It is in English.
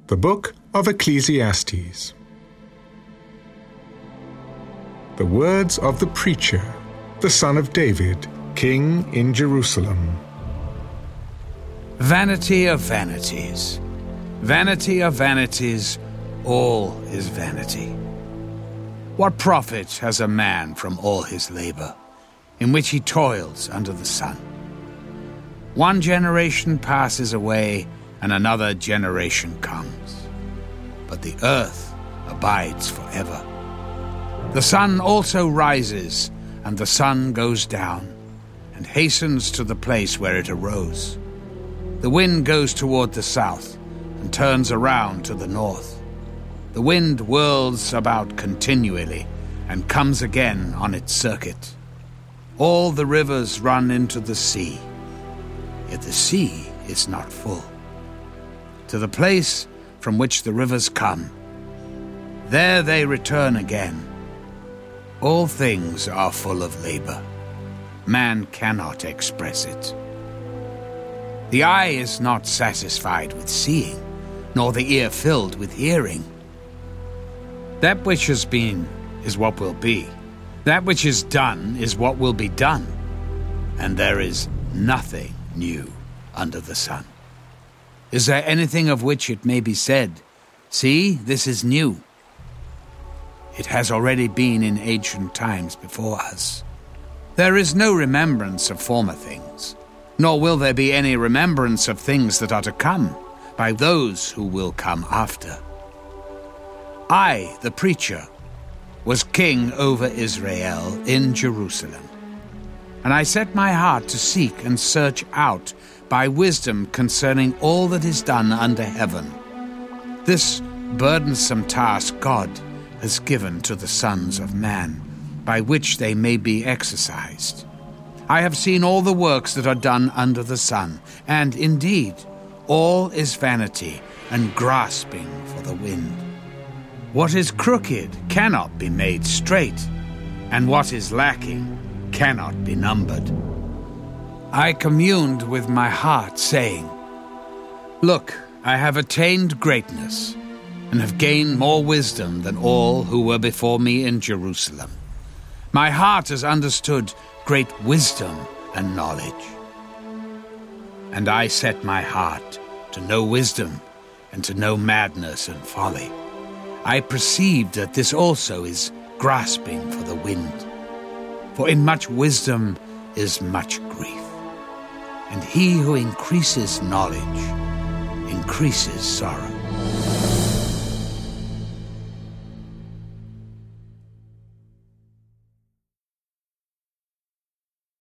The Book of Ecclesiastes. The words of the preacher, the son of David, king in Jerusalem. Vanity of vanities, vanity of vanities, all is vanity. What profit has a man from all his labor, in which he toils under the sun? One generation passes away, and another generation comes. But the earth abides forever. The sun also rises, and the sun goes down, and hastens to the place where it arose. The wind goes toward the south, and turns around to the north. The wind whirls about continually, and comes again on its circuit. All the rivers run into the sea, yet the sea is not full. To the place from which the rivers come, there they return again. All things are full of labor. Man cannot express it. The eye is not satisfied with seeing, nor the ear filled with hearing. That which has been is what will be. That which is done is what will be done. And there is nothing new under the sun. Is there anything of which it may be said, "See, this is new"? It has already been in ancient times before us. There is no remembrance of former things, nor will there be any remembrance of things that are to come by those who will come after. I, the preacher, was king over Israel in Jerusalem, and I set my heart to seek and search out by wisdom concerning all that is done under heaven. This burdensome task God has given to the sons of man, by which they may be exercised. I have seen all the works that are done under the sun, and indeed all is vanity and grasping for the wind. What is crooked cannot be made straight, and what is lacking cannot be numbered. I communed with my heart, saying, "Look, I have attained greatness, and have gained more wisdom than all who were before me in Jerusalem. My heart has understood great wisdom and knowledge. And I set my heart to know wisdom, and to know madness and folly. I perceived that this also is grasping for the wind. For in much wisdom is much grief, and he who increases knowledge increases sorrow.